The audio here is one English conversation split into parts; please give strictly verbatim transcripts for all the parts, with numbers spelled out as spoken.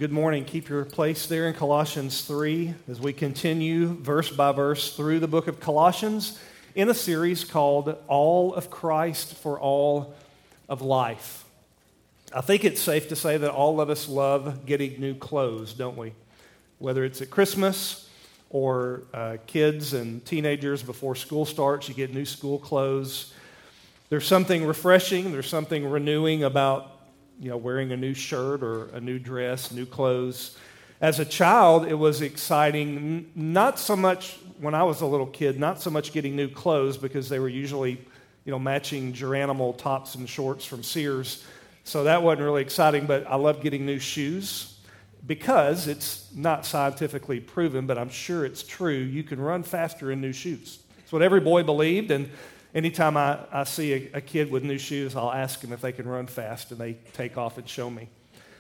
Good morning. Keep your place there in Colossians three as we continue verse by verse through the book of Colossians in a series called All of Christ for All of Life. I think it's safe to say that all of us love getting new clothes, don't we? Whether it's at Christmas or uh, kids and teenagers before school starts, you get new school clothes. There's something refreshing, there's something renewing about you know, wearing a new shirt or a new dress, new clothes. As a child, it was exciting, not so much when I was a little kid, not so much getting new clothes because they were usually, you know, matching Geranimal tops and shorts from Sears. So that wasn't really exciting, but I love getting new shoes because it's not scientifically proven, but I'm sure it's true. You can run faster in new shoes. It's what every boy believed, and anytime I, I see a, a kid with new shoes, I'll ask them if they can run fast, and they take off and show me.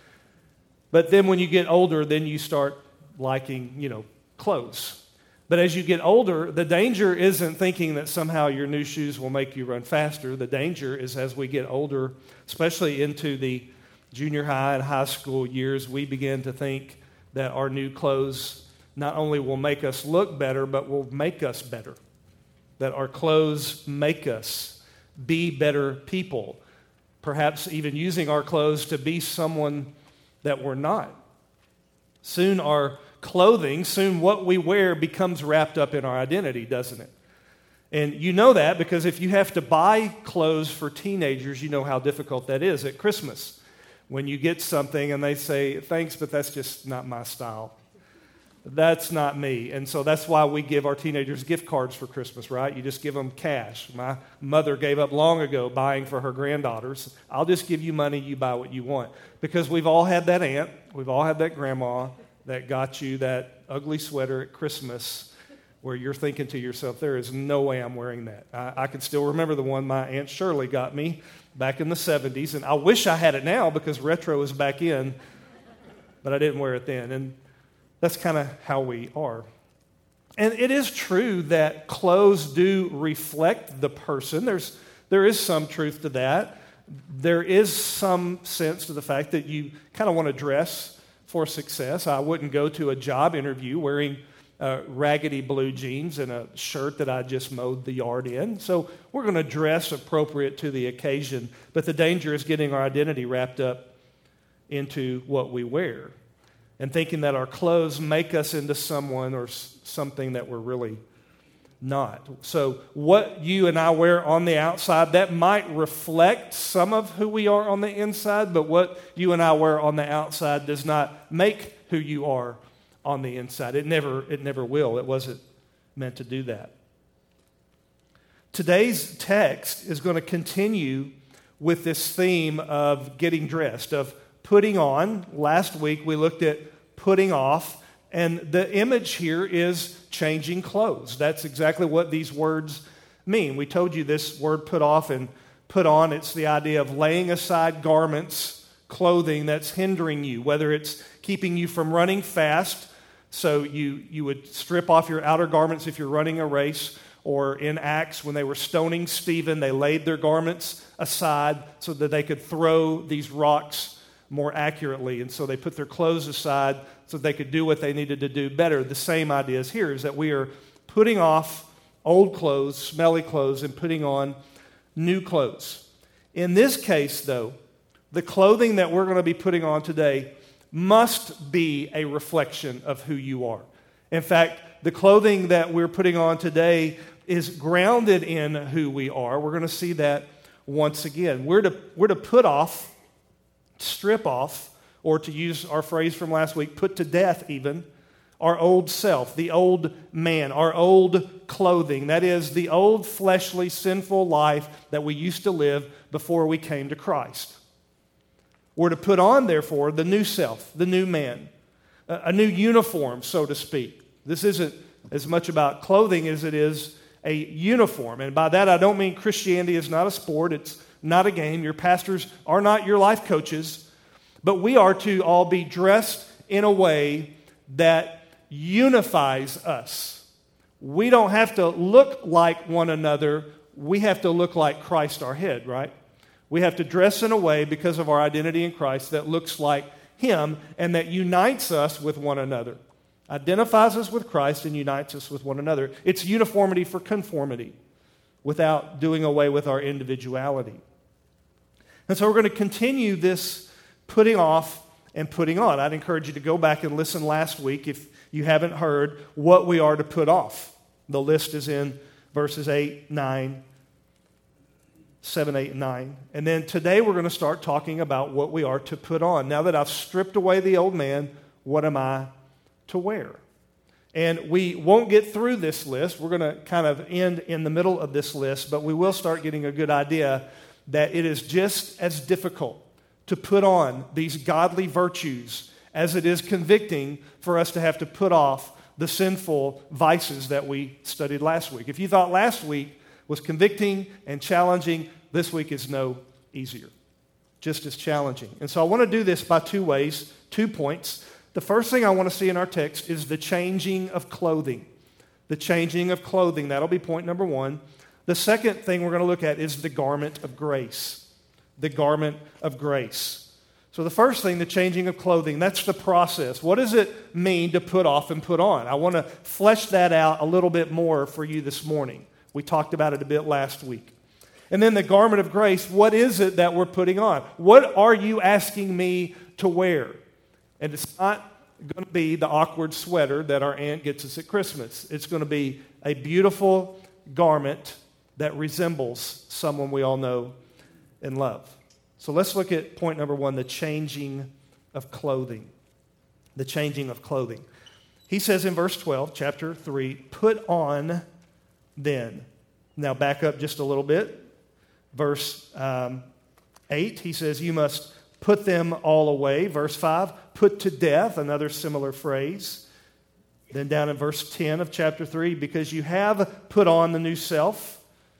But then when you get older, then you start liking, you know, clothes. But as you get older, the danger isn't thinking that somehow your new shoes will make you run faster. The danger is as we get older, especially into the junior high and high school years, we begin to think that our new clothes not only will make us look better, but will make us better. That our clothes make us be better people, perhaps even using our clothes to be someone that we're not. Soon our clothing, soon what we wear becomes wrapped up in our identity, doesn't it? And you know that because if you have to buy clothes for teenagers, you know how difficult that is at Christmas. When you get something and they say, thanks, but that's just not my style. That's not me. And so that's why we give our teenagers gift cards for Christmas, right? You just give them cash. My mother gave up long ago buying for her granddaughters. I'll just give you money, you buy what you want. Because we've all had that aunt, we've all had that grandma that got you that ugly sweater at Christmas where you're thinking to yourself, there is no way I'm wearing that. I, I can still remember the one my Aunt Shirley got me back in the seventies, and I wish I had it now because retro is back in, but I didn't wear it then. And that's kind of how we are. And it is true that clothes do reflect the person. There's, there is some truth to that. There is some sense to the fact that you kind of want to dress for success. I wouldn't go to a job interview wearing uh, raggedy blue jeans and a shirt that I just mowed the yard in. So we're going to dress appropriate to the occasion. But the danger is getting our identity wrapped up into what we wear, and thinking that our clothes make us into someone or something that we're really not. So what you and I wear on the outside, that might reflect some of who we are on the inside, but what you and I wear on the outside does not make who you are on the inside. It never, it never will. It wasn't meant to do that. Today's text is going to continue with this theme of getting dressed, of putting on. Last week we looked at putting off, and the image here is changing clothes. That's exactly what these words mean. We told you this word put off and put on, it's the idea of laying aside garments, clothing that's hindering you, whether it's keeping you from running fast, so you, you would strip off your outer garments if you're running a race, or in Acts when they were stoning Stephen, they laid their garments aside so that they could throw these rocks more accurately, and so they put their clothes aside so they could do what they needed to do better. The same idea is here, is that we are putting off old clothes, smelly clothes, and putting on new clothes. In this case, though, the clothing that we're going to be putting on today must be a reflection of who you are. In fact, the clothing that we're putting on today is grounded in who we are. We're going to see that once again. We're to, we're to put off, strip off, or to use our phrase from last week, put to death even, our old self, the old man, our old clothing. That is the old fleshly, sinful life that we used to live before we came to Christ. We're to put on, therefore, the new self, the new man, a new uniform, so to speak. This isn't as much about clothing as it is a uniform. And by that, I don't mean Christianity is not a sport. It's not a game. Your pastors are not your life coaches. But we are to all be dressed in a way that unifies us. We don't have to look like one another. We have to look like Christ our head, right? We have to dress in a way because of our identity in Christ that looks like him and that unites us with one another. Identifies us with Christ and unites us with one another. It's uniformity for conformity without doing away with our individuality. And so we're going to continue this putting off and putting on. I'd encourage you to go back and listen last week if you haven't heard what we are to put off. The list is in verses eight, nine, seven, eight, and nine. And then today we're going to start talking about what we are to put on. Now that I've stripped away the old man, what am I to wear? And we won't get through this list. We're going to kind of end in the middle of this list, but we will start getting a good idea that it is just as difficult to put on these godly virtues as it is convicting for us to have to put off the sinful vices that we studied last week. If you thought last week was convicting and challenging, this week is no easier, just as challenging. And so I want to do this by two ways, two points. The first thing I want to see in our text is the changing of clothing. The changing of clothing, that'll be point number one. The second thing we're going to look at is the garment of grace. The garment of grace. So the first thing, the changing of clothing, that's the process. What does it mean to put off and put on? I want to flesh that out a little bit more for you this morning. We talked about it a bit last week. And then the garment of grace, what is it that we're putting on? What are you asking me to wear? And it's not going to be the awkward sweater that our aunt gets us at Christmas. It's going to be a beautiful garment that resembles someone we all know and love. So let's look at point number one, the changing of clothing. The changing of clothing. He says in verse twelve, chapter three, put on then. Now back up just a little bit. Verse um, eight, he says, you must put them all away. Verse five, put to death, another similar phrase. Then down in verse ten of chapter three, because you have put on the new self.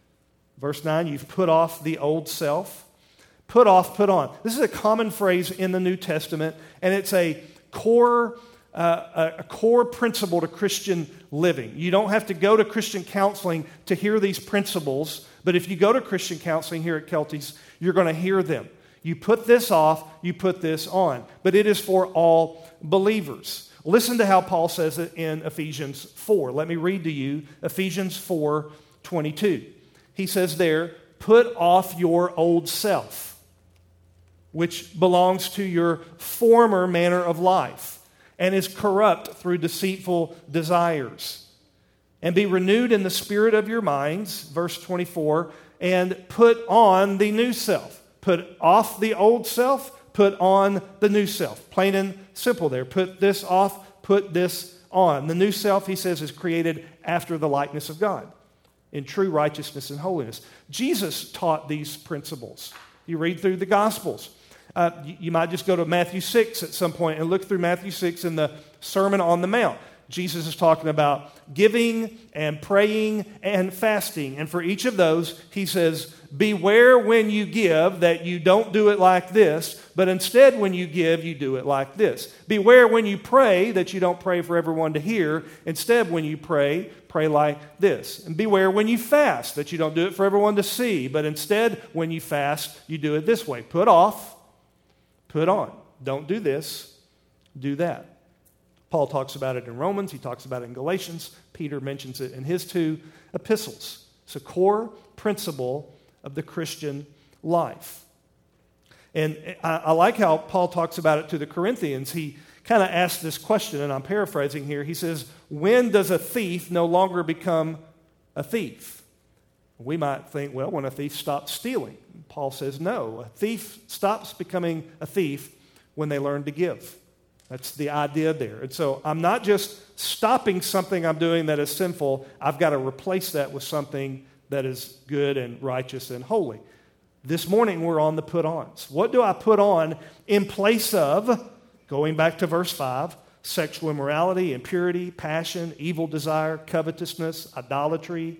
Verse nine, you've put off the old self. Put off, put on. This is a common phrase in the New Testament, and it's a core, uh, a core principle to Christian living. You don't have to go to Christian counseling to hear these principles, but if you go to Christian counseling here at Kelty's, you're going to hear them. You put this off, you put this on. But it is for all believers. Listen to how Paul says it in Ephesians four. Let me read to you Ephesians four twenty-two. He says there, put off your old self, which belongs to your former manner of life and is corrupt through deceitful desires. And be renewed in the spirit of your minds, verse twenty-four, and put on the new self. Put off the old self, put on the new self. Plain and simple there. Put this off, put this on. The new self, he says, is created after the likeness of God in true righteousness and holiness. Jesus taught these principles. You read through the Gospels. Uh, you, you might just go to Matthew six at some point and look through Matthew six in the Sermon on the Mount. Jesus is talking about giving and praying and fasting. And for each of those, he says, beware when you give that you don't do it like this, but instead when you give, you do it like this. Beware when you pray that you don't pray for everyone to hear. Instead, when you pray, pray like this. And beware when you fast that you don't do it for everyone to see, but instead, when you fast, you do it this way. Put off, put on. Don't do this, do that. Paul talks about it in Romans. He talks about it in Galatians. Peter mentions it in his two epistles. It's a core principle of the Christian life. And I, I like how Paul talks about it to the Corinthians. He kind of asks this question, and I'm paraphrasing here. He says, when does a thief no longer become a thief? We might think, well, when a thief stops stealing. Paul says, no, a thief stops becoming a thief when they learn to give. That's the idea there. And so I'm not just stopping something I'm doing that is sinful. I've got to replace that with something that is good and righteous and holy. This morning we're on the put-ons. What do I put on in place of, going back to verse five, sexual immorality, impurity, passion, evil desire, covetousness, idolatry.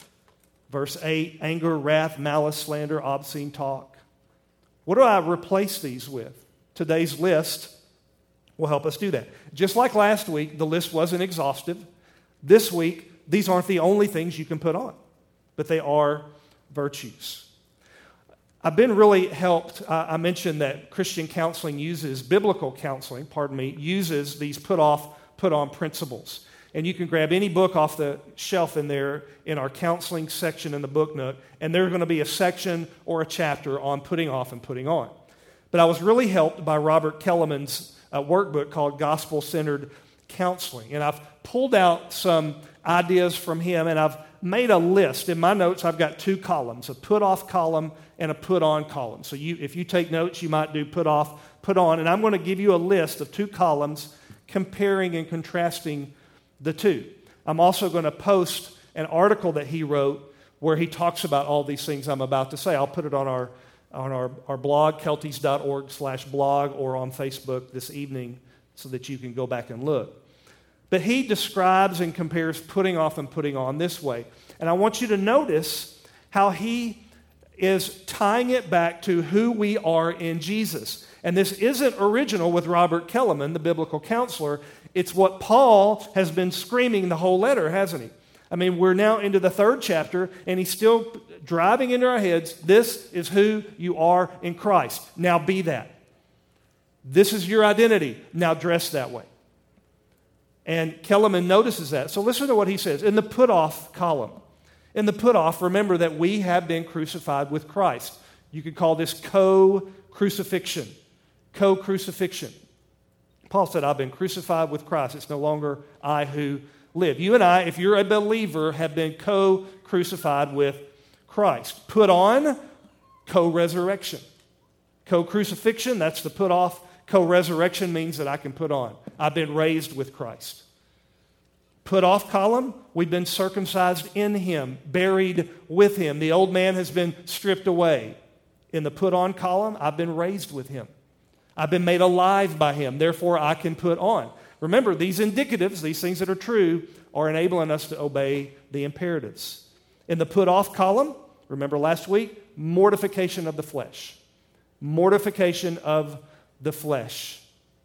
Verse eight, anger, wrath, malice, slander, obscene talk. What do I replace these with? Today's list will help us do that. Just like last week, the list wasn't exhaustive. This week, these aren't the only things you can put on, but they are virtues. I've been really helped. Uh, I mentioned that Christian counseling uses, biblical counseling, pardon me, uses these put off, put on principles. And you can grab any book off the shelf in there in our counseling section in the book nook, and there's going to be a section or a chapter on putting off and putting on. But I was really helped by Robert Kellerman's uh, workbook called Gospel-Centered Counseling. And I've pulled out some ideas from him, and I've made a list. In my notes, I've got two columns, a put-off column and a put-on column. So you, if you take notes, you might do put-off, put-on. And I'm going to give you a list of two columns comparing and contrasting the two. I'm also going to post an article that he wrote where he talks about all these things I'm about to say. I'll put it on our on our, our blog, keltys.org slash blog, or on Facebook this evening so that you can go back and look. But he describes and compares putting off and putting on this way. And I want you to notice how he is tying it back to who we are in Jesus. And this isn't original with Robert Kellerman, the biblical counselor. It's what Paul has been screaming the whole letter, hasn't he? I mean, we're now into the third chapter, and he's still driving into our heads, this is who you are in Christ. Now be that. This is your identity. Now dress that way. And Kellerman notices that. So listen to what he says. In the put-off column, in the put-off, remember that we have been crucified with Christ. You could call this co-crucifixion. Co-crucifixion. Paul said, I've been crucified with Christ. It's no longer I who live. You and I, if you're a believer, have been co-crucified with Christ. Put on, co-resurrection. Co-crucifixion, that's the put off. Co-resurrection means that I can put on. I've been raised with Christ. Put off column, we've been circumcised in Him, buried with Him. The old man has been stripped away. In the put on column, I've been raised with Him. I've been made alive by Him. Therefore, I can put on. Remember, these indicatives, these things that are true, are enabling us to obey the imperatives. In the put off column, remember last week, mortification of the flesh. Mortification of the flesh.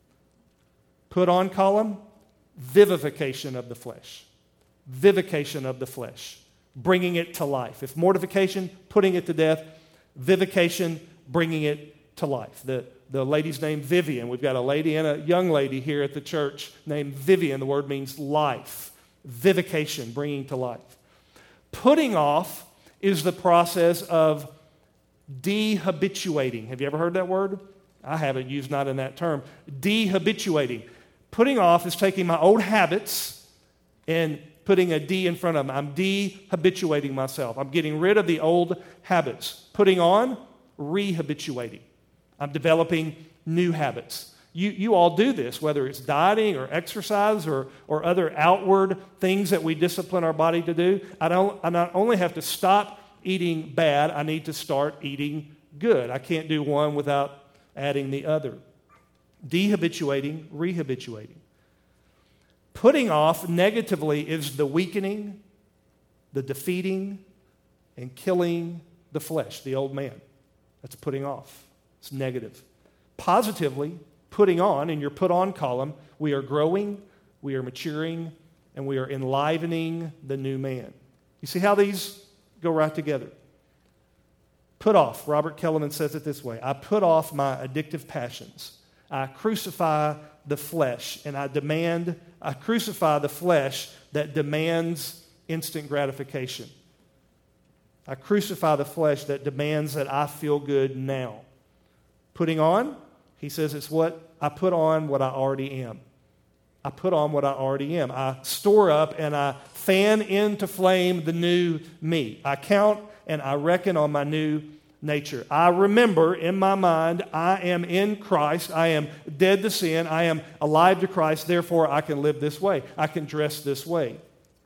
Put on column, vivification of the flesh. Vivification of the flesh. Bringing it to life. If mortification, putting it to death, vivification, bringing it to life. The, the lady's named Vivian. We've got a lady and a young lady here at the church named Vivian. The word means life. Vivification, bringing to life. Putting off is the process of dehabituating. Have you ever heard that word? I haven't used not in that term. Dehabituating. Putting off is taking my old habits and putting a D in front of them. I'm dehabituating myself. I'm getting rid of the old habits. Putting on, rehabituating. I'm developing new habits. You, you all do this, whether it's dieting or exercise or, or other outward things that we discipline our body to do. I don't. I not only have to stop eating bad, I need to start eating good. I can't do one without adding the other. Dehabituating, rehabituating. Putting off negatively is the weakening, the defeating, and killing the flesh, the old man. That's putting off. It's negative. Positively, putting on, in your put on column, we are growing, we are maturing, and we are enlivening the new man. You see how these go right together? Put off. Robert Kellerman says it this way. I put off my addictive passions. I crucify the flesh, and I demand, I crucify the flesh that demands instant gratification. I crucify the flesh that demands that I feel good now. Putting on, he says it's what I put on what I already am. I put on what I already am. I store up and I fan into flame the new me. I count and I reckon on my new nature. I remember in my mind, I am in Christ. I am dead to sin. I am alive to Christ. Therefore, I can live this way. I can dress this way.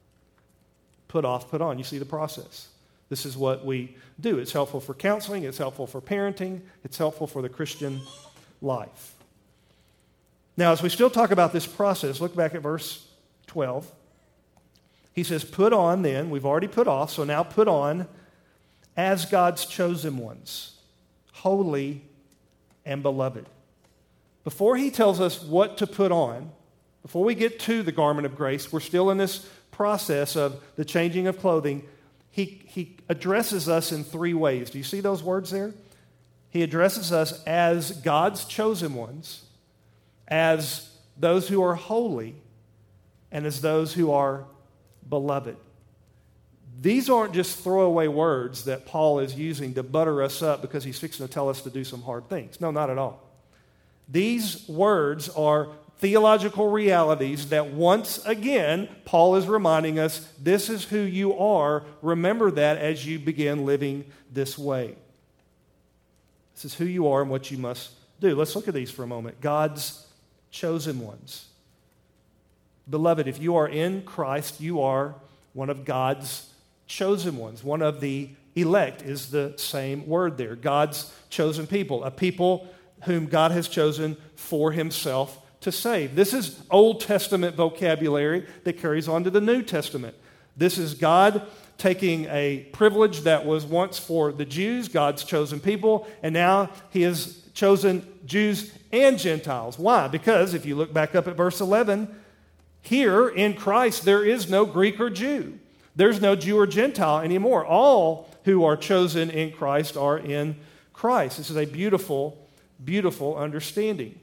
Put off, put on. You see the process. This is what we do. It's helpful for counseling. It's helpful for parenting. It's helpful for the Christian life. Now, as we still talk about this process, look back at verse twelve. He says, put on then, we've already put off, so now put on as God's chosen ones, holy and beloved. Before he tells us what to put on, before we get to the garment of grace, we're still in this process of the changing of clothing. He, he addresses us in three ways. Do you see those words there? He addresses us as God's chosen ones, as those who are holy, and as those who are beloved. These aren't just throwaway words that Paul is using to butter us up because he's fixing to tell us to do some hard things. No, not at all. These words are theological realities that once again, Paul is reminding us, this is who you are. Remember that as you begin living this way. This is who you are and what you must do. Let's look at these for a moment. God's chosen ones. Beloved, if you are in Christ, you are one of God's chosen ones. One of the elect is the same word there. God's chosen people, a people whom God has chosen for himself to save. This is Old Testament vocabulary that carries on to the New Testament. This is God taking a privilege that was once for the Jews, God's chosen people, and now he has chosen Jews and Gentiles. Why? Because if you look back up at verse eleven, here in Christ there is no Greek or Jew. There's no Jew or Gentile anymore. All who are chosen in Christ are in Christ. This is a beautiful, beautiful understanding.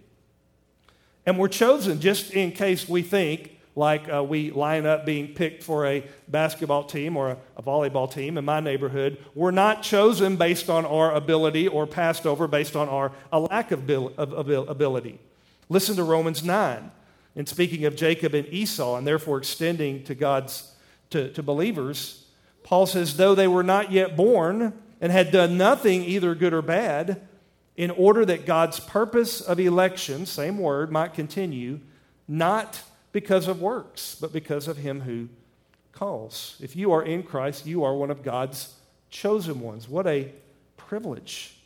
And we're chosen just in case we think like uh, we line up being picked for a basketball team or a, a volleyball team in my neighborhood. We're not chosen based on our ability or passed over based on our a lack of, bil- of, of ability. Listen to Romans nine. And speaking of Jacob and Esau and therefore extending to God's to, to believers, Paul says, though they were not yet born and had done nothing either good or bad, in order that God's purpose of election, same word, might continue, not because of works, but because of him who calls. If you are in Christ, you are one of God's chosen ones. What a privilege.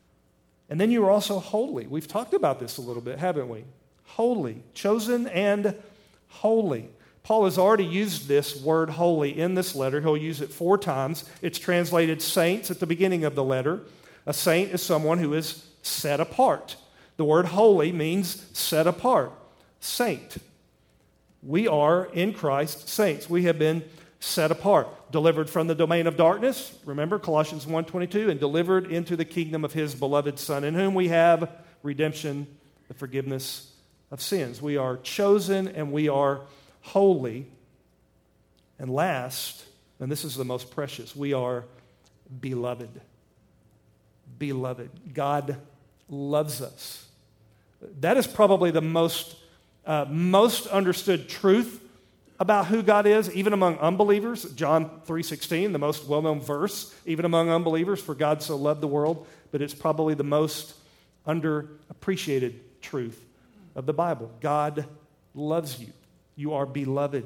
And then you are also holy. We've talked about this a little bit, haven't we? Holy, chosen and holy. Paul has already used this word holy in this letter. He'll use it four times. It's translated saints at the beginning of the letter. A saint is someone who is set apart. The word holy means set apart. Saint. We are in Christ saints. We have been set apart. Delivered from the domain of darkness. Remember Colossians one twenty-two. And delivered into the kingdom of his beloved Son, in whom we have redemption, the forgiveness of sins. We are chosen and we are holy. And last, and this is the most precious, we are beloved. Beloved. God loves us. That is probably the most, uh, most understood truth about who God is, even among unbelievers. John three sixteen, the most well-known verse, even among unbelievers, for God so loved the world, but it's probably the most underappreciated truth of the Bible. God loves you. You are beloved.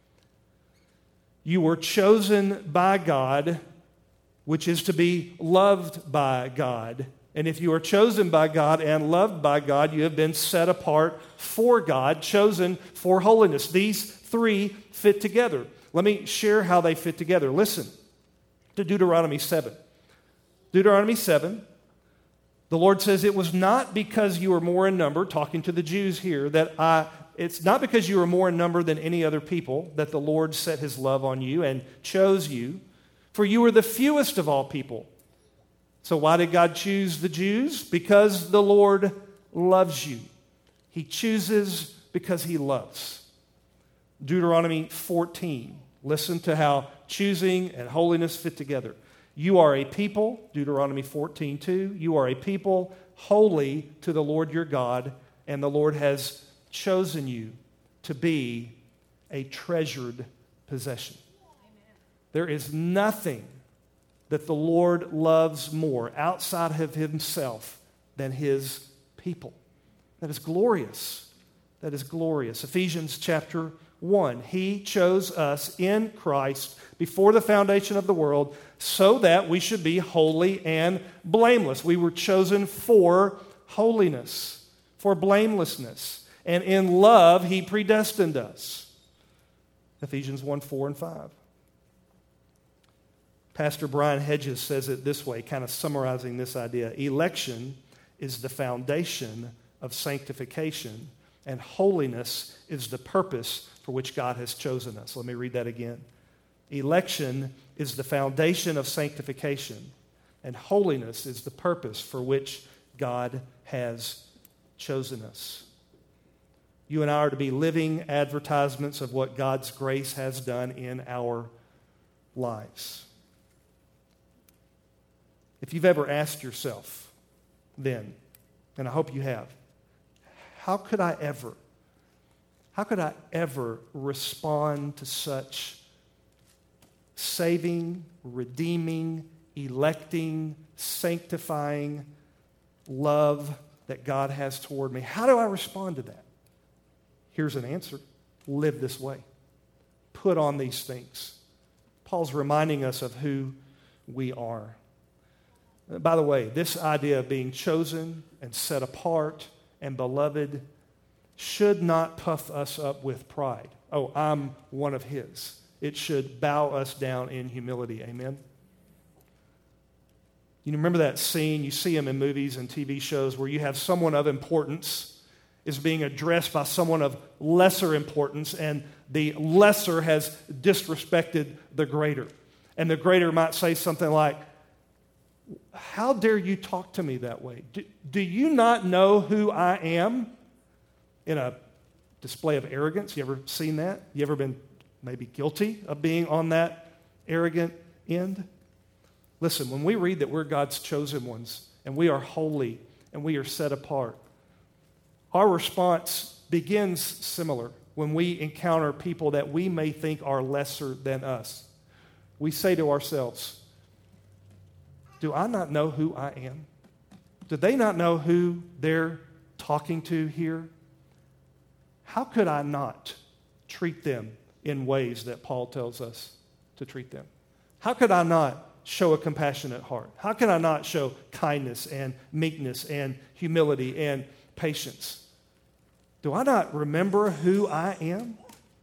You were chosen by God, which is to be loved by God. And if you are chosen by God and loved by God, you have been set apart for God, chosen for holiness. These three fit together. Let me share how they fit together. Listen to Deuteronomy seven. Deuteronomy seven, the Lord says, it was not because you were more in number, talking to the Jews here, that I, it's not because you were more in number than any other people that the Lord set his love on you and chose you, for you were the fewest of all people. So why did God choose the Jews? Because the Lord loves you. He chooses because he loves. Deuteronomy fourteen. Listen to how choosing and holiness fit together. You are a people, Deuteronomy fourteen two, you are a people holy to the Lord your God, and the Lord has chosen you to be a treasured possession. Amen. There is nothing that the Lord loves more outside of himself than his people. That is glorious. That is glorious. Ephesians chapter one. He chose us in Christ before the foundation of the world so that we should be holy and blameless. We were chosen for holiness, for blamelessness. And in love, he predestined us. Ephesians one, four, and five. Pastor Brian Hedges says it this way, kind of summarizing this idea. Election is the foundation of sanctification, and holiness is the purpose for which God has chosen us. Let me read that again. Election is the foundation of sanctification, And holiness is the purpose for which God has chosen us. You and I are to be living advertisements of what God's grace has done in our lives. If you've ever asked yourself then, and I hope you have, how could I ever, how could I ever respond to such saving, redeeming, electing, sanctifying love that God has toward me? How do I respond to that? Here's an answer. Live this way. Put on these things. Paul's reminding us of who we are. By the way, this idea of being chosen and set apart and beloved should not puff us up with pride. Oh, I'm one of his. It should bow us down in humility. Amen? You remember that scene, you see them in movies and T V shows where you have someone of importance is being addressed by someone of lesser importance, and the lesser has disrespected the greater. And the greater might say something like, how dare you talk to me that way? Do, do you not know who I am? In a display of arrogance. You ever seen that? You ever been maybe guilty of being on that arrogant end? Listen, when we read that we're God's chosen ones and we are holy and we are set apart, our response begins similar when we encounter people that we may think are lesser than us. We say to ourselves, do I not know who I am? Do they not know who they're talking to here? How could I not treat them in ways that Paul tells us to treat them? How could I not show a compassionate heart? How can I not show kindness and meekness and humility and patience? Do I not remember who I am?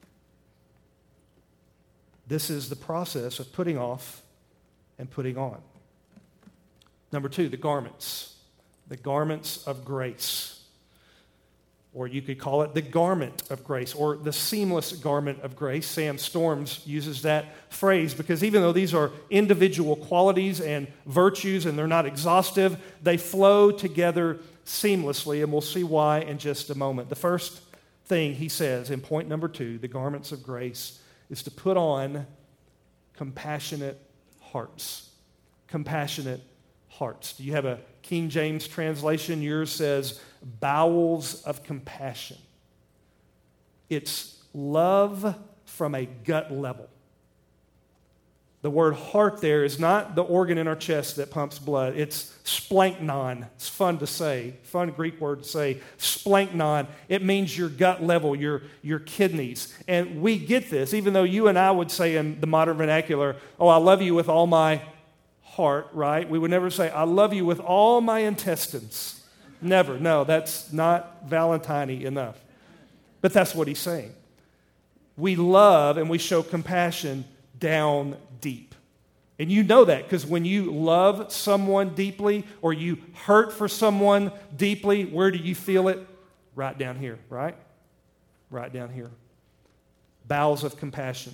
This is the process of putting off and putting on. Number two, the garments. The garments of grace. Or you could call it the garment of grace, or the seamless garment of grace. Sam Storms uses that phrase because even though these are individual qualities and virtues and they're not exhaustive, they flow together seamlessly, and we'll see why in just a moment. The first thing he says in point number two, the garments of grace, is to put on compassionate hearts. Compassionate hearts. Do you have a King James translation? Yours says bowels of compassion. It's love from a gut level. The word heart there is not the organ in our chest that pumps blood. It's splanknon. It's fun to say. Fun Greek word to say. Splanknon. It means your gut level, your, your kidneys. And we get this, even though you and I would say in the modern vernacular, oh, I love you with all my heart, right? We would never say, I love you with all my intestines. Never. No, that's not Valentine-y enough. But that's what he's saying. We love and we show compassion down deep. And you know that because when you love someone deeply or you hurt for someone deeply, where do you feel it? Right down here, right? Right down here. Bowels of compassion.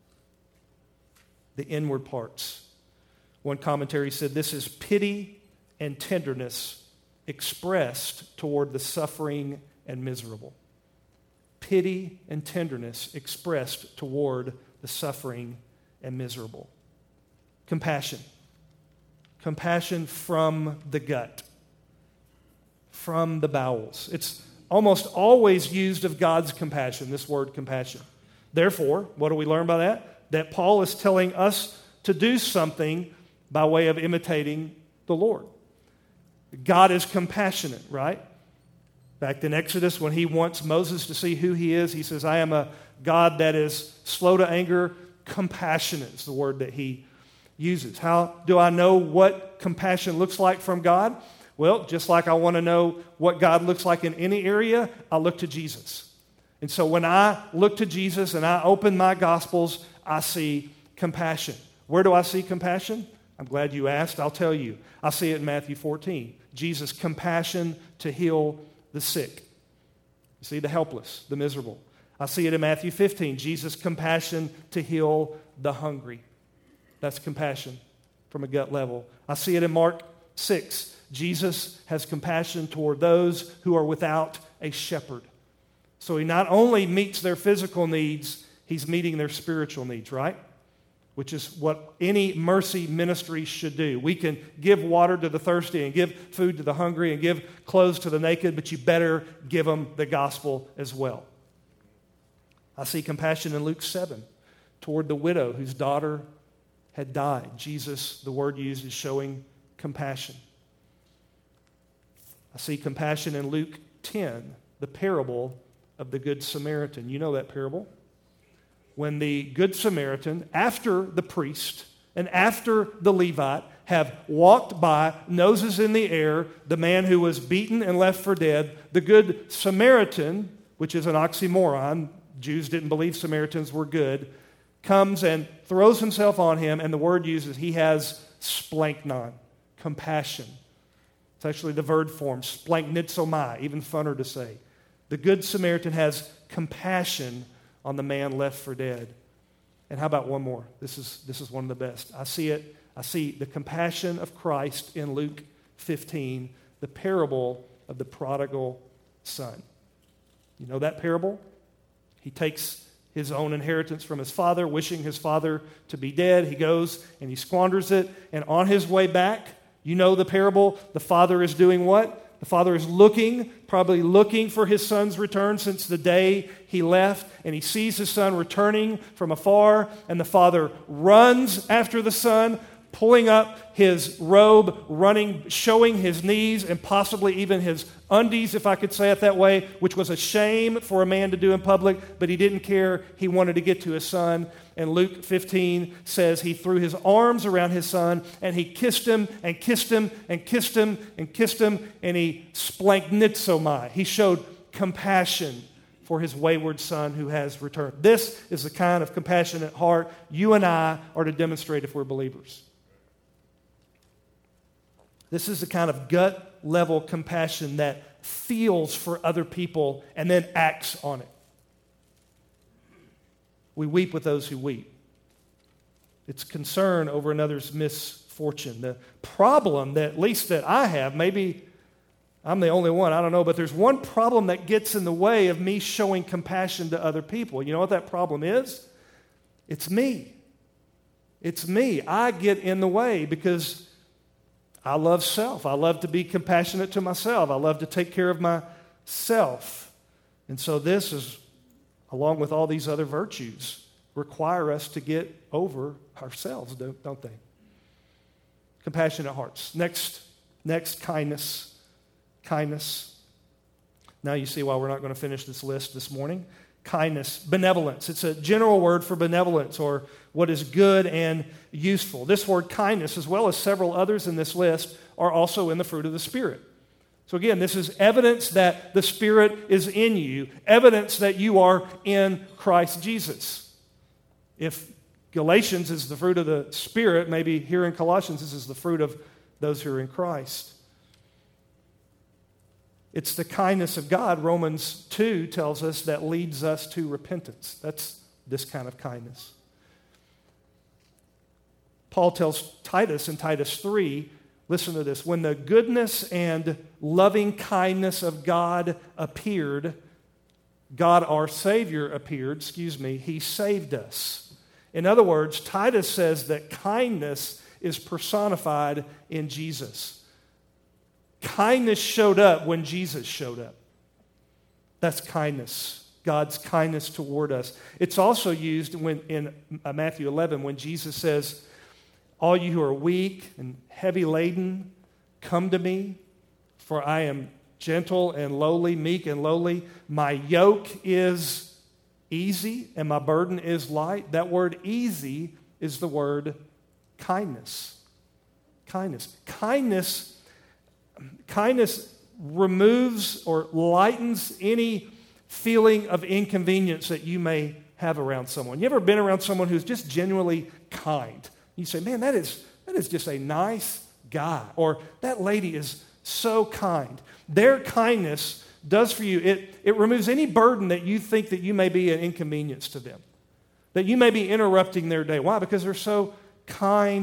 The inward parts. One commentary said this is pity and tenderness expressed toward the suffering and miserable. Pity and tenderness expressed toward the suffering and miserable. Compassion. Compassion from the gut, from the bowels. It's almost always used of God's compassion, this word compassion. Therefore, what do we learn by that? That Paul is telling us to do something by way of imitating the Lord. God is compassionate, right? Back in Exodus, when he wants Moses to see who he is, he says, I am a God that is slow to anger, compassionate is the word that he uses. How do I know what compassion looks like from God? Well, just like I want to know what God looks like in any area, I look to Jesus. And so when I look to Jesus and I open my Gospels, I see compassion. Where do I see compassion? I'm glad you asked. I'll tell you. I see it in Matthew fourteen. Jesus' compassion to heal the sick. You see, the helpless, the miserable. I see it in Matthew fifteen. Jesus' compassion to heal the hungry. That's compassion. from a gut level. I see it in Mark six. Jesus has compassion toward those who are without a shepherd. So he not only meets their physical needs, he's meeting their spiritual needs, right? Which is what any mercy ministry should do. We can give water to the thirsty and give food to the hungry and give clothes to the naked, but you better give them the gospel as well. I see compassion in Luke seven toward the widow whose daughter had died. Jesus, the word used, is showing compassion. I see compassion in Luke ten, the parable of the Good Samaritan. You know that parable? When the Good Samaritan, after the priest and after the Levite, have walked by, noses in the air, the man who was beaten and left for dead, the Good Samaritan, which is an oxymoron, Jews didn't believe Samaritans were good, comes and throws himself on him, and the word uses, he has splanknon, compassion. It's actually the verb form, splanknitzomai, even funner to say. The Good Samaritan has compassion on the man left for dead. And how about one more? This is, this is one of the best. I see it. I see the compassion of Christ in Luke fifteen, the parable of the prodigal son. You know that parable? He takes his own inheritance from his father, wishing his father to be dead. He goes and he squanders it. And on his way back, you know the parable, the father is doing what? The father is looking, probably looking for his son's return since the day he left, and he sees his son returning from afar, and the father runs after the son, pulling up his robe, running, showing his knees, and possibly even his undies, if I could say it that way, which was a shame for a man to do in public, but he didn't care. He wanted to get to his son. And Luke fifteen says he threw his arms around his son, and he kissed him, and kissed him, and kissed him, and kissed him, and he splanknitzomai. He showed compassion for his wayward son who has returned. This is the kind of compassionate heart you and I are to demonstrate if we're believers. This is the kind of gut-level compassion that feels for other people and then acts on it. We weep with those who weep. It's concern over another's misfortune. The problem that, at least that I have, maybe I'm the only one, I don't know, but there's one problem that gets in the way of me showing compassion to other people. You know what that problem is? It's me. It's me. I get in the way because I love self. I love to be compassionate to myself. I love to take care of myself. And so this is, along with all these other virtues, require us to get over ourselves, don't, don't they? Compassionate hearts. Next, next, kindness. Kindness. Now you see why we're not going to finish this list this morning. Kindness, benevolence. It's a general word for benevolence, or what is good and useful. This word kindness, as well as several others in this list, are also in the fruit of the Spirit. So again, this is evidence that the Spirit is in you, evidence that you are in Christ Jesus. If Galatians is the fruit of the Spirit, maybe here in Colossians this is the fruit of those who are in Christ. It's the kindness of God, Romans two tells us, that leads us to repentance. That's this kind of kindness. Paul tells Titus in Titus three, listen to this, when the goodness and loving kindness of God appeared, God our Savior appeared, excuse me, He saved us. In other words, Titus says that kindness is personified in Jesus. Kindness showed up when Jesus showed up. That's kindness, God's kindness toward us. It's also used when in Matthew eleven when Jesus says, all you who are weak and heavy laden, come to me, for I am gentle and lowly, meek and lowly. My yoke is easy and my burden is light. That word easy is the word kindness. Kindness. Kindness Kindness removes or lightens any feeling of inconvenience that you may have around someone. You ever been around someone who's just genuinely kind? You say, man, that is, that is just a nice guy. Or that lady is so kind. Their kindness does for you, it, it removes any burden that you think that you may be an inconvenience to them, that you may be interrupting their day. Why? Because they're so kind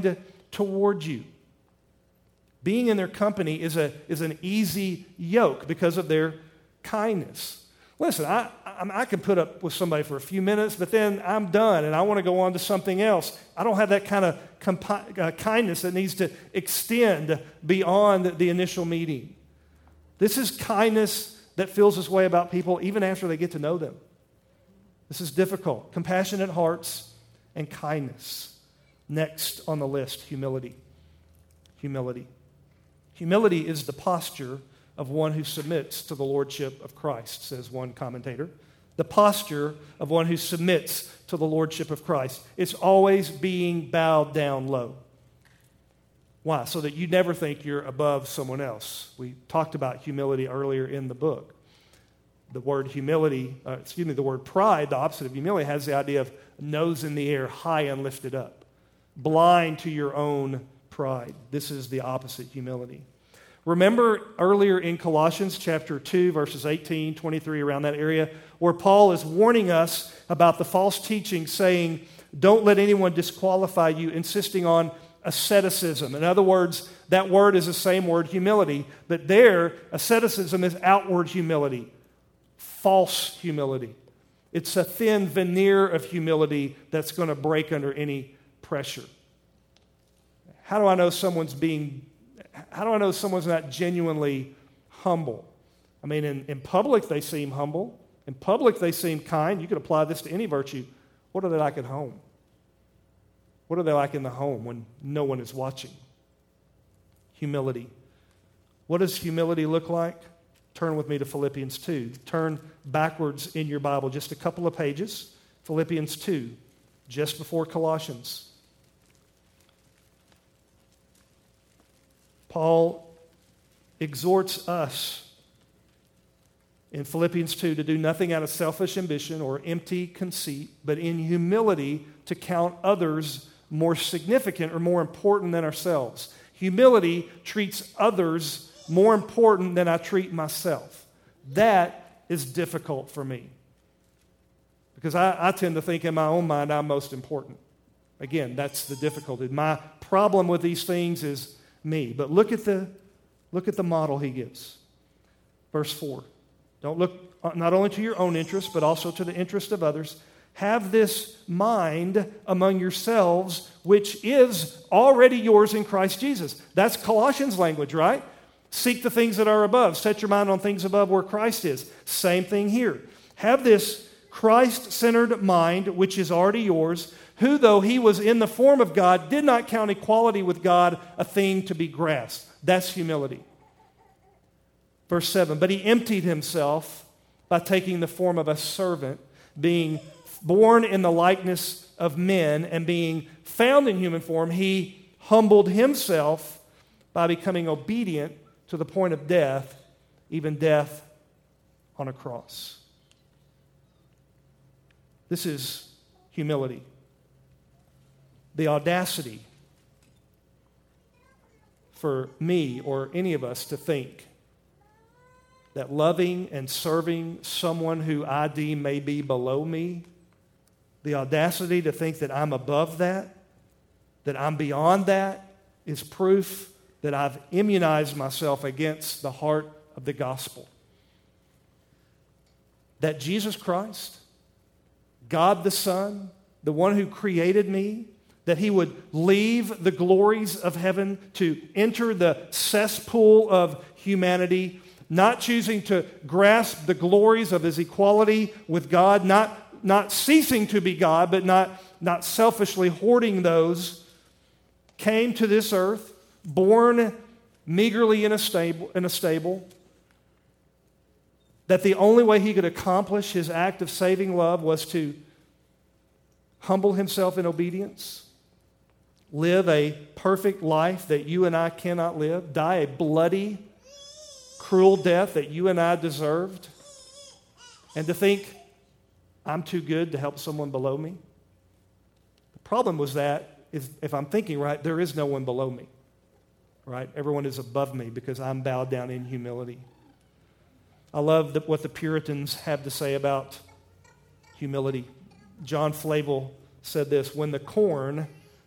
toward you. Being in their company is, a, is an easy yoke because of their kindness. Listen, I, I, I can put up with somebody for a few minutes, but then I'm done and I want to go on to something else. I don't have that kind of compi- uh, kindness that needs to extend beyond the initial meeting. This is kindness that feels this way about people even after they get to know them. This is difficult. Compassionate hearts and kindness. Next on the list, humility. Humility. Humility is the posture of one who submits to the lordship of Christ, says one commentator. The posture of one who submits to the lordship of Christ. It's always being bowed down low. Why? So that you never think you're above someone else. We talked about humility earlier in the book. The word humility, uh, excuse me, the word pride, the opposite of humility, has the idea of nose in the air, high and lifted up. Blind to your own pride. This is the opposite humility. Remember earlier in Colossians chapter two, verses eighteen, twenty-three, around that area, where Paul is warning us about the false teaching, saying, don't let anyone disqualify you, insisting on asceticism. In other words, that word is the same word, humility, but there, asceticism is outward humility, false humility. It's a thin veneer of humility that's going to break under any pressure. How do I know someone's being, how do I know someone's not genuinely humble? I mean, in, in public they seem humble. In public they seem kind. You could apply this to any virtue. What are they like at home? What are they like in the home when no one is watching? Humility. What does humility look like? Turn with me to Philippians two. Turn backwards in your Bible just a couple of pages. Philippians two, just before Colossians. Paul exhorts us in Philippians two to do nothing out of selfish ambition or empty conceit, but in humility to count others more significant or more important than ourselves. Humility treats others more important than I treat myself. That is difficult for me. Because I, I tend to think in my own mind I'm most important. Again, that's the difficulty. My problem with these things is me. But look at the, look at the model he gives. Verse four. Don't look not only to your own interest, but also to the interest of others. Have this mind among yourselves, which is already yours in Christ Jesus. That's Colossians language, right? Seek the things that are above. Set your mind on things above where Christ is. Same thing here. Have this Christ-centered mind, which is already yours, who, though he was in the form of God, did not count equality with God a thing to be grasped. That's humility. Verse seven, but he emptied himself by taking the form of a servant, being born in the likeness of men, and being found in human form, he humbled himself by becoming obedient to the point of death, even death on a cross. This is humility. The audacity for me or any of us to think that loving and serving someone who I deem may be below me, the audacity to think that I'm above that, that I'm beyond that, is proof that I've immunized myself against the heart of the gospel. That Jesus Christ, God the Son, the one who created me, that he would leave the glories of heaven to enter the cesspool of humanity, not choosing to grasp the glories of his equality with God, not, not ceasing to be God, but not, not selfishly hoarding those, came to this earth, born meagerly in a stable, in a stable, that the only way he could accomplish his act of saving love was to humble himself in obedience, live a perfect life that you and I cannot live, die a bloody, cruel death that you and I deserved, and to think, I'm too good to help someone below me. The problem was that, if, if I'm thinking right, there is no one below me, right? Everyone is above me because I'm bowed down in humility. I love the, what the Puritans have to say about humility. John Flavel said this, when the corn,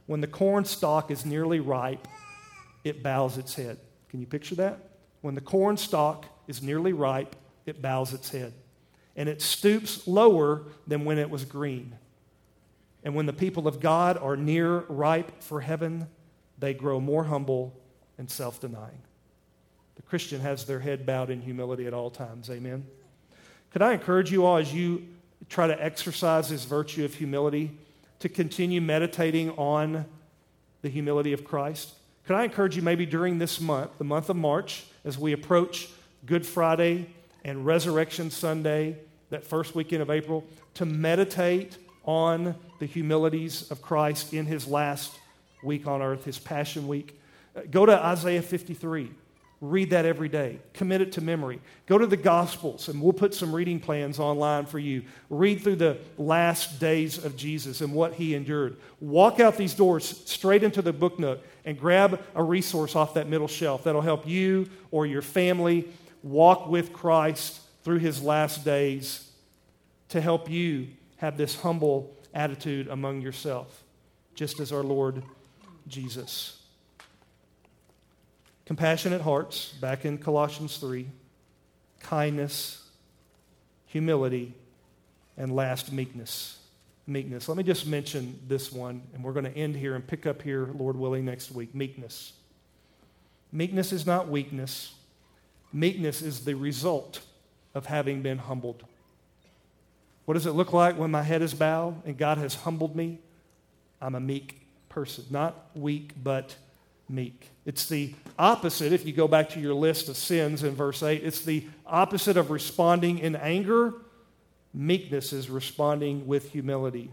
when the corn stalk is nearly ripe, it bows its head. Can you picture that? When the corn stalk is nearly ripe, it bows its head. And it stoops lower than when it was green. And when the people of God are near ripe for heaven, they grow more humble and self-denying. The Christian has their head bowed in humility at all times. Amen? Could I encourage you all, as you try to exercise this virtue of humility, to continue meditating on the humility of Christ? Could I encourage you maybe during this month, the month of March, as we approach Good Friday and Resurrection Sunday, that first weekend of April, to meditate on the humilities of Christ in his last week on earth, his Passion Week? Go to Isaiah fifty-three. Read that every day. Commit it to memory. Go to the Gospels, and we'll put some reading plans online for you. Read through the last days of Jesus and what he endured. Walk out these doors straight into the book nook and grab a resource off that middle shelf that'll help you or your family walk with Christ through his last days to help you have this humble attitude among yourself, just as our Lord Jesus. Compassionate hearts, back in Colossians three, kindness, humility, and last, meekness. Meekness. Let me just mention this one, and we're going to end here and pick up here, Lord willing, next week. Meekness. Meekness is not weakness. Meekness is the result of having been humbled. What does it look like when my head is bowed and God has humbled me? I'm a meek person. Not weak, but meek. It's the opposite, if you go back to your list of sins in verse eight, it's the opposite of responding in anger. Meekness is responding with humility.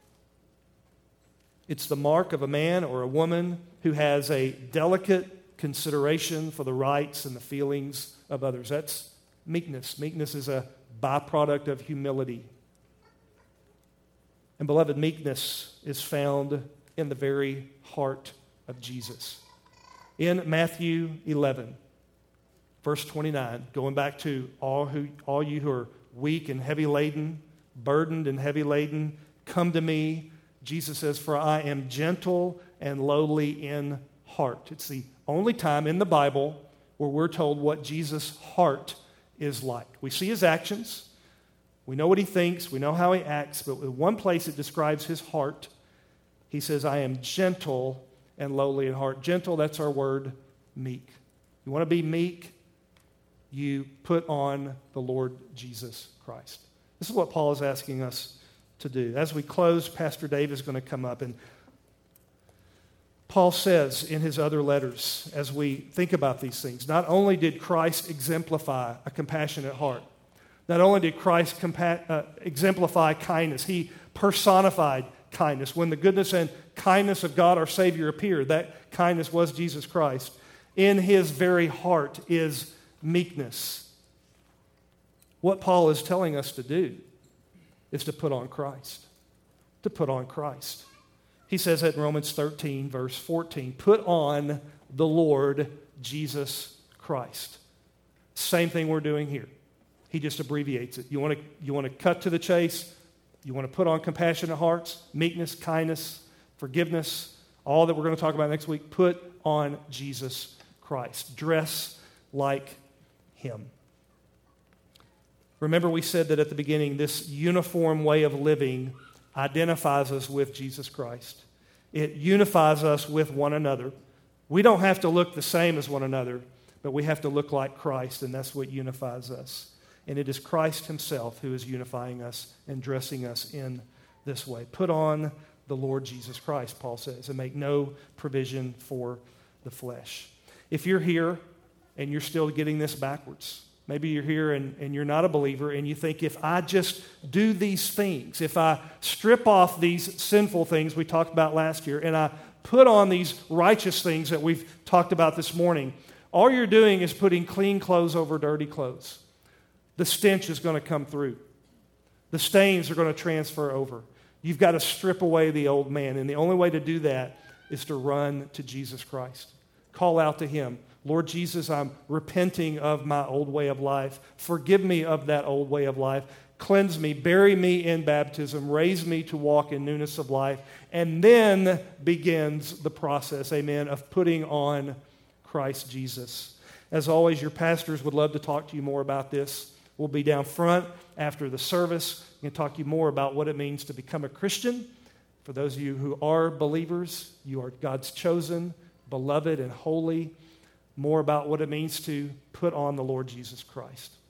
It's the mark of a man or a woman who has a delicate consideration for the rights and the feelings of others. That's meekness. Meekness is a byproduct of humility. And beloved, meekness is found in the very heart of Jesus. In Matthew eleven, verse twenty-nine, going back to all who, all you who are weak and heavy laden, burdened and heavy laden, come to me. Jesus says, for I am gentle and lowly in heart. It's the only time in the Bible where we're told what Jesus' heart is like. We see his actions. We know what he thinks. We know how he acts. But in one place it describes his heart. He says, I am gentle and lowly in heart. Gentle, that's our word, meek. You want to be meek? You put on the Lord Jesus Christ. This is what Paul is asking us to do. As we close, Pastor Dave is going to come up, and Paul says in his other letters, as we think about these things, not only did Christ exemplify a compassionate heart, not only did Christ compa- uh, exemplify kindness, he personified kindness. When the goodness and kindness of God our Savior appeared, that kindness was Jesus Christ. In his very heart is meekness. What Paul is telling us to do is to put on Christ. To put on Christ. He says that in Romans thirteen, verse fourteen, put on the Lord Jesus Christ. Same thing we're doing here. He just abbreviates it. You want to, you want to cut to the chase? You want to put on compassionate hearts, meekness, kindness, forgiveness, all that we're going to talk about next week? Put on Jesus Christ. Dress like him. Remember, we said that at the beginning, this uniform way of living identifies us with Jesus Christ. It unifies us with one another. We don't have to look the same as one another, but we have to look like Christ, and that's what unifies us. And it is Christ himself who is unifying us and dressing us in this way. Put on the Lord Jesus Christ, Paul says, and make no provision for the flesh. If you're here and you're still getting this backwards, maybe you're here and, and you're not a believer, and you think, if I just do these things, if I strip off these sinful things we talked about last year, and I put on these righteous things that we've talked about this morning, all you're doing is putting clean clothes over dirty clothes. The stench is going to come through. The stains are going to transfer over. You've got to strip away the old man, and the only way to do that is to run to Jesus Christ. Call out to him. Lord Jesus, I'm repenting of my old way of life. Forgive me of that old way of life. cleanse me, bury me in baptism, raise me to walk in newness of life, and then begins the process, amen, of putting on Christ Jesus. As always, your pastors would love to talk to you more about this. We'll be down front after the service. We can talk to you more about what it means to become a Christian. For those of you who are believers, you are God's chosen, beloved, and holy. More about what it means to put on the Lord Jesus Christ.